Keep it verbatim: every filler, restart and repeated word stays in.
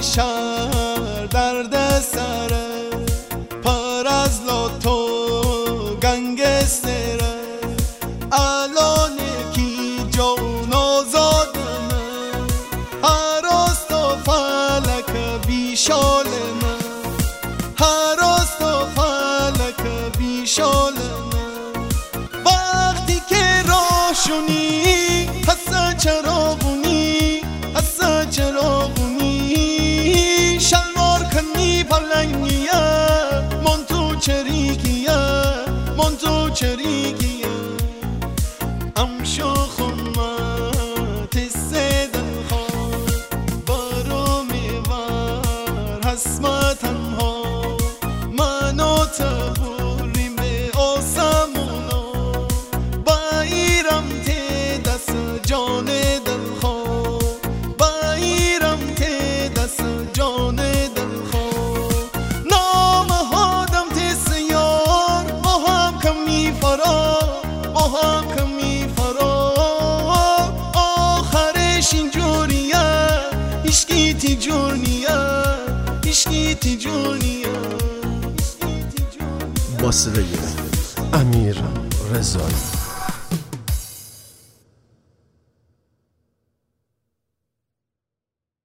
شهر درد سره، پر از لاتو گنگستره، الان کی جان آزادمه، هراست و فلک بیشالمه، هراست و فلک بیشالمه. وقتی که راشونی حس چراغونی، حس چراغونی، شلوار کنی پلنگیه، من تو چریکیه، من تو چریکیه. امشو خمت سدن خواه بارو میور حسما تنها، منو تبوریم به آسمونا، بایرم ته دست جان دلخواه، بایرم ته دست جان دلخواه. نام هادم ته سیار با هم کمی فرار، با هم کمی فرار. آخرش اینجوریه هیچکی تیجور نیه، هیچکی تیجور نیه. با صدای امیر رضایی.